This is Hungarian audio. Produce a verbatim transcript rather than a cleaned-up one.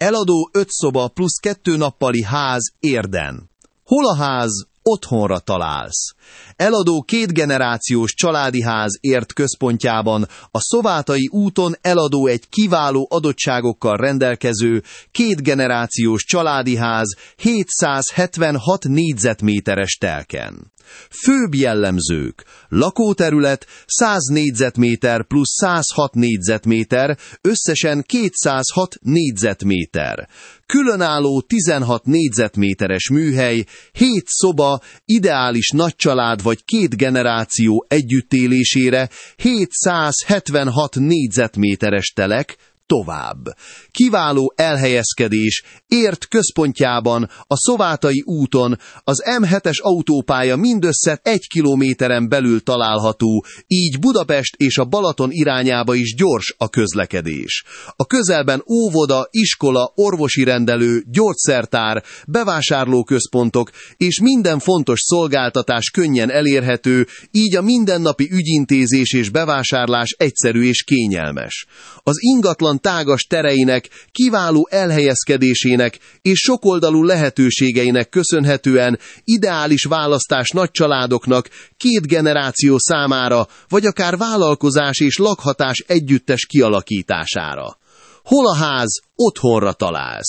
Eladó öt szoba plusz kettő nappali ház Érden. Hol a ház? Otthonra találsz. Eladó kétgenerációs családi ház Érd központjában, a Szovátai úton eladó egy kiváló adottságokkal rendelkező kétgenerációs családi ház hétszázhetvenhat négyzetméteres telken. Főbb jellemzők: lakóterület száz négyzetméter plusz százhat négyzetméter, összesen kétszázhat négyzetméter. Különálló tizenhat négyzetméteres műhely, hét szoba, ideális nagycsalád vagy két generáció együttélésére, hétszázhetvenhat négyzetméteres telek, tovább. Kiváló elhelyezkedés, Érd központjában, a Szovátai úton, az M hetes autópálya mindössze egy kilométeren belül található, így Budapest és a Balaton irányába is gyors a közlekedés. A közelben óvoda, iskola, orvosi rendelő, gyógyszertár, bevásárlóközpontok és minden fontos szolgáltatás könnyen elérhető, így a mindennapi ügyintézés és bevásárlás egyszerű és kényelmes. Az ingatlan tágas tereinek, kiváló elhelyezkedésének és sokoldalú lehetőségeinek köszönhetően ideális választás nagycsaládoknak, két generáció számára, vagy akár vállalkozás és lakhatás együttes kialakítására. Hol a ház? Otthonra találsz.